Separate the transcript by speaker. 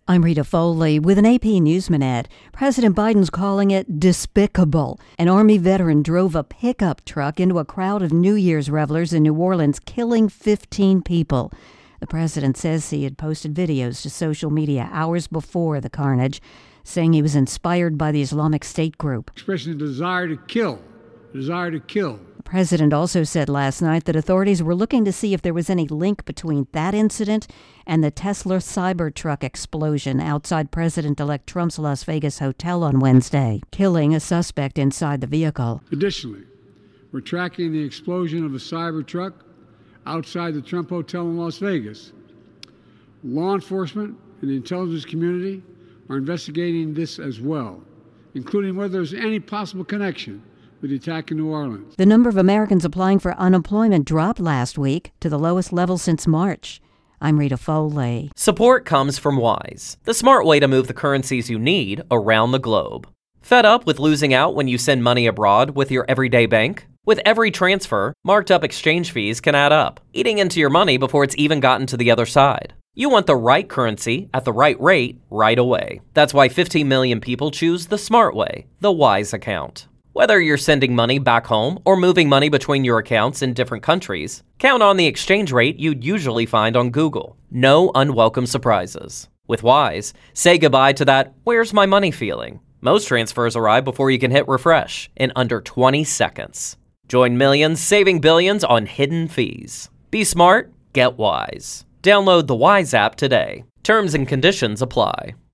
Speaker 1: I'm Rita Foley with an AP News Minute. President Biden's calling it despicable. An Army veteran drove a pickup truck into a crowd of New Year's revelers in New Orleans, killing 15 people. The president says he had posted videos to social media hours before the carnage, saying he was inspired by the Islamic State group.
Speaker 2: Expressing a desire to kill.
Speaker 1: The president also said last night that authorities were looking to see if there was any link between that incident and the Tesla Cybertruck explosion outside President-elect Trump's Las Vegas hotel on Wednesday, killing a suspect inside the vehicle.
Speaker 2: Additionally, we're tracking the explosion of a Cybertruck outside the Trump Hotel in Las Vegas. Law enforcement and the intelligence community are investigating this as well, including whether there's any possible connection with the attack in New Orleans.
Speaker 1: The number of Americans applying for unemployment dropped last week to the lowest level since March. I'm Rita Foley.
Speaker 3: Support comes from Wise, the smart way to move the currencies you need around the globe. Fed up with losing out when you send money abroad with your everyday bank? With every transfer, marked up exchange fees can add up, eating into your money before it's even gotten to the other side. You want the right currency at the right rate right away. That's why 15 million people choose the smart way, the Wise account. Whether you're sending money back home or moving money between your accounts in different countries, count on the exchange rate you'd usually find on Google. No unwelcome surprises. With Wise, say goodbye to that "where's my money" feeling. Most transfers arrive before you can hit refresh in under 20 seconds. Join millions saving billions on hidden fees. Be smart, get Wise. Download the Wise app today. Terms and conditions apply.